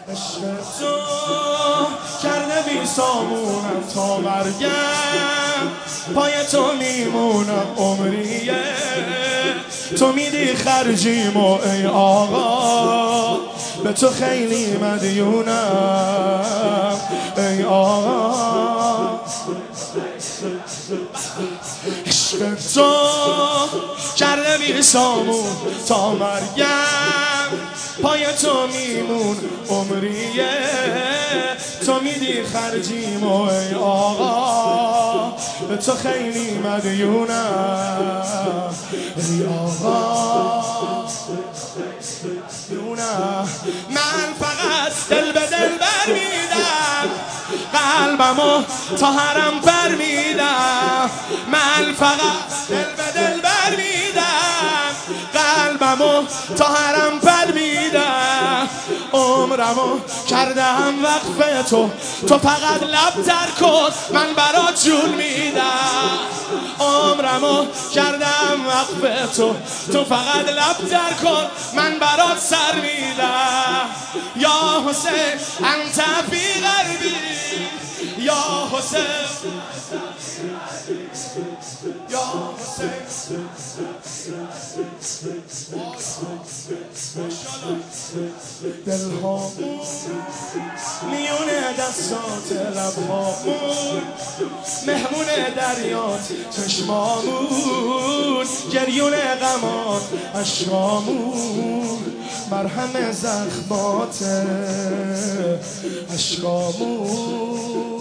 عشق تو کرده بی سامونم تا مرگم، پای تو میمونم عمریه، تو میدی خرجیمو ای آقا، به تو خیلی مدیونم ای آقا. عشق تو کرده بی سامون تا مرگم، پای تو میمون عمریه، تو میدی خرجیمو ای آقا، به تو خیلی مدیونم ای آقا. من فقط دل به دل برمیدم، قلبمو تا حرم برمیدم، من فقط دل به دل برمیدم، قلبمو تا حرم برمیدم، عمرمو کردم وقف تو، تو فقط لب در کن من برات جون میدم، عمرمو کردم وقف تو، تو فقط لب در کن من برات سر میدم. یا حسین انت فی قلبی، یا حسین یا حسین. دلهامون میونه دستات، لبهامون مهمون دریات، چشمامون گریون غمان، عشقامون مرهم زخمات، عشقامون.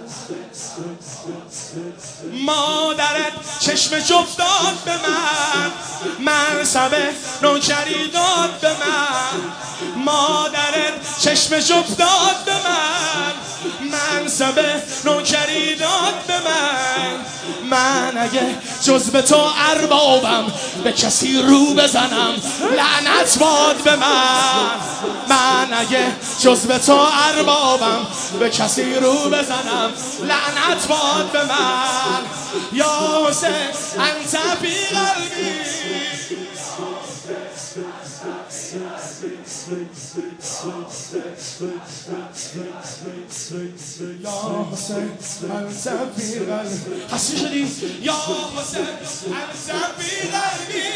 مادرت چشم جفت داد به من، منصب نوکری داد به من، مادرت چشم جفت داد به من، منصب نوکری داد به من، من اگه جز به تو اربابم به کسی رو بزنم لعنت باد به من، من اگه جز به تو اربابم به کسی رو بزنم لعنت باد به من. یا حسین انت فی قلبی، یا حسین انت فی قلبی. خسته شدی؟ یا حسین انت فی قلبی.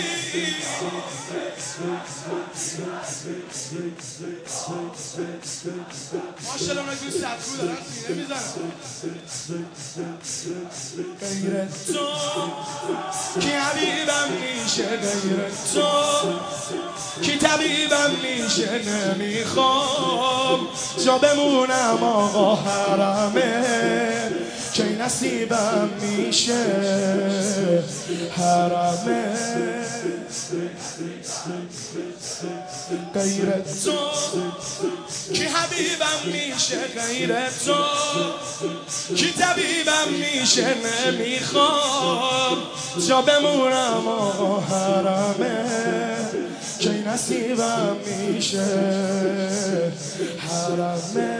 ماشاءالله اون دوست سطفو دارن سینه میزنن. غیر تو کی حبیبم میشه، غیر تو کی طبیبم میشه، نمیخوام جا بمونم آقا حرمه، کی نصیبم میشه حرمه. غیر تو کی حبیبم میشه، غیر تو کی طبیبم میشه، نمیخوام جا بمونم آقا حرمه، کی نصیبم میشه حرمه.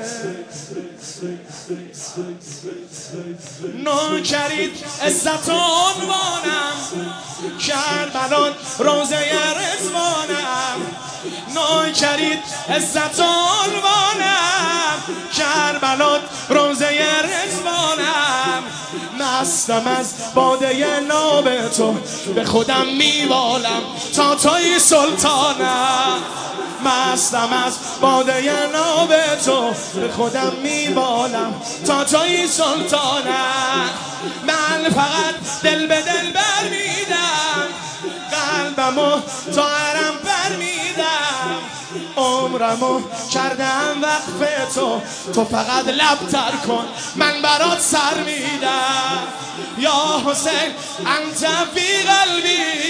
نوکرید عزت و عنوانم، کربلات روزه رضوانم، نوکرید عزت و عنوانم، کربلات روزه رضوانم، مستم از باده ناب تو به خودم میوالم تا توی سلطانم، مستم از باده ناب تو به خودم میبالم تا توی سلطانم، من فقط دل به دل برمیدم، قلبمو تا حرم برمیدم، عمرمو کردم وقف تو، تو فقط لب تر کن من برات سر میدم. یا حسین انت فی قلبی،